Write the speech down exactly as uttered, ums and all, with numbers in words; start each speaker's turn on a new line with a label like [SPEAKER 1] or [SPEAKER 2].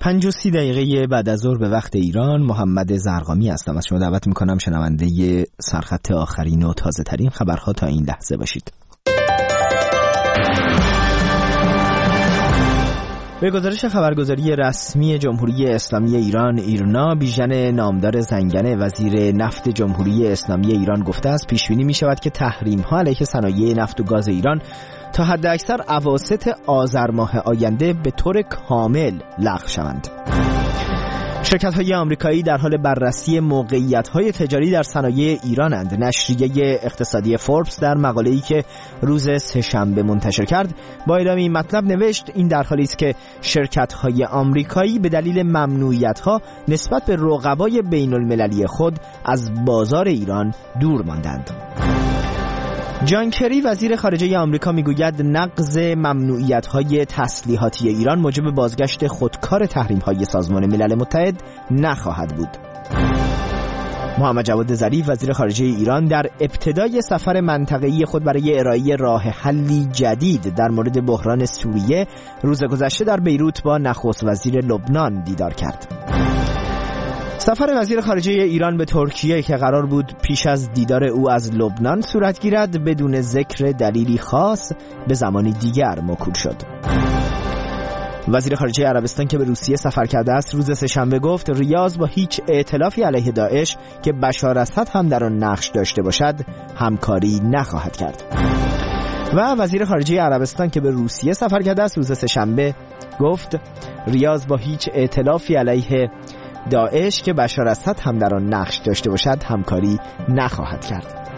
[SPEAKER 1] پنج و سی دقیقه بعد از ظهر به وقت ایران، محمد زرقامی هستم. از شما دعوت میکنم شنونده سرخط آخرین و تازه ترین خبرها تا این لحظه باشید. به گزارش خبرگزاری رسمی جمهوری اسلامی ایران ایرنا، بیژن نامدار زنگنه وزیر نفت جمهوری اسلامی ایران گفته است پیشبینی می شود که تحریم ها علیه صنایع نفت و گاز ایران تا حد اکثر اواسط آذر ماه آینده به طور کامل لغو شوند. شرکت‌های آمریکایی در حال بررسی موقعیت‌های تجاری در صنایع ایرانند. نشریه اقتصادی فوربس در مقاله‌ای که روز سه‌شنبه منتشر کرد با اعلام این مطلب نوشت این در حالی است که شرکت‌های آمریکایی به دلیل ممنوعیت‌ها نسبت به رقبای بین‌المللی خود از بازار ایران دور ماندند. جان کری وزیر خارجه آمریکا میگوید نقض ممنوعیت‌های تسلیحاتی ایران موجب بازگشت خودکار تحریم‌های سازمان ملل متحد نخواهد بود. محمد جواد ظریف وزیر خارجه ایران در ابتدای سفر منطقه‌ای خود برای ارائه راه حلی جدید در مورد بحران سوریه روز گذشته در بیروت با نخست وزیر لبنان دیدار کرد. سفر وزیر خارجه ایران به ترکیه که قرار بود پیش از دیدار او از لبنان صورت گیرد بدون ذکر دلیلی خاص به زمانی دیگر موکول شد. وزیر خارجه عربستان که به روسیه سفر کرده است روز سه‌شنبه گفت ریاض با هیچ ائتلافی علیه داعش که بشار اسد هم در آن نقش داشته باشد همکاری نخواهد کرد. و وزیر خارجه عربستان که به روسیه سفر کرده است روز سه‌شنبه گفت ریاض با هیچ ائتلافی علیه داعش که بشار اسد هم در آن نقش داشته باشد همکاری نخواهد کرد.